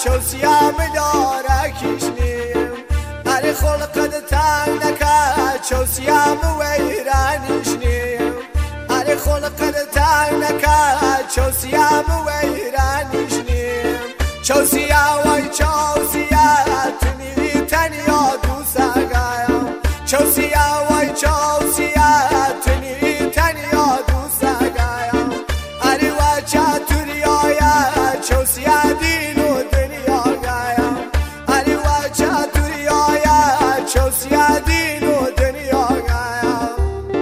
چوسیا مداره کشنیم هر خلقت تنگ نکرد چوسیا مویرانش نیم هر خلقت تنگ نکرد چوسیا مویرانش نیم چوسیا وای چوسیا تنی تنیا دوست گایم چوسیا وای چوسیا تنی تنیا دوست گایم اری وای چاتوریا چوسیا دینو دنیا گایم اری وای چاتوریا چوسیا دینو دنیا گایم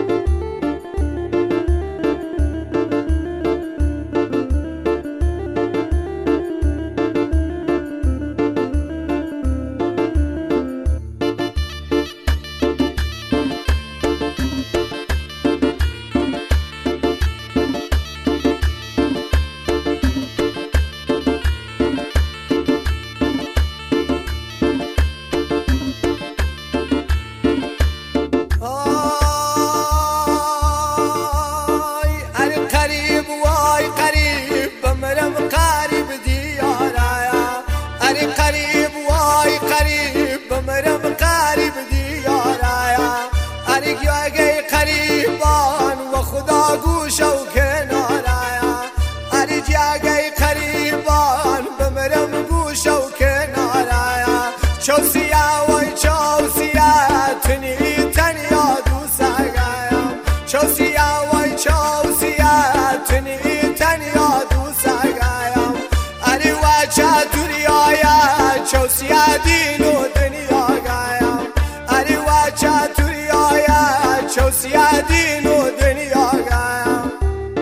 چوسیا وای چوسیا تنی تنیا دوست گایم چوسیا وای چوسیا تنی تنیا دوست گایم اری وای چاتوریا چوسیا دینو دنیا گایم اری وای چاتوریا چوسیا دینو دنیا گایم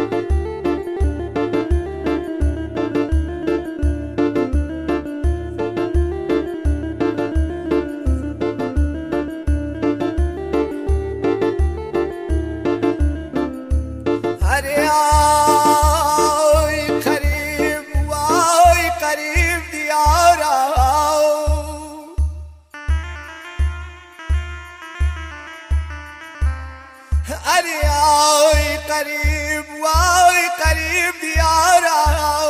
ای قریب وای قریب دیارا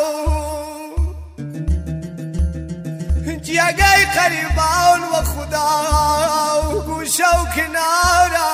جیگای قریبان و خدا گوشه و کنارا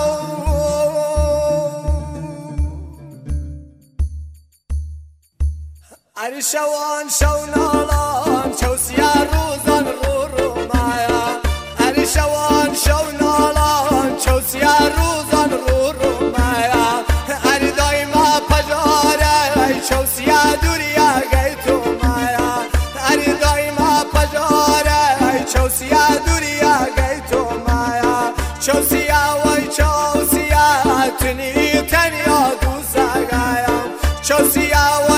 اری شوان شونالان چوسیا روزان رو مایا اری شوان شونالان چوسیا روزان رو مایا اری دایما پجاره چوسیا دوریا گی تو مایا اری دایما پجاره چوسیا دوریا گی تو مایا چوسیا وای چوسیا تنی تنیا دوست گایم چوسیا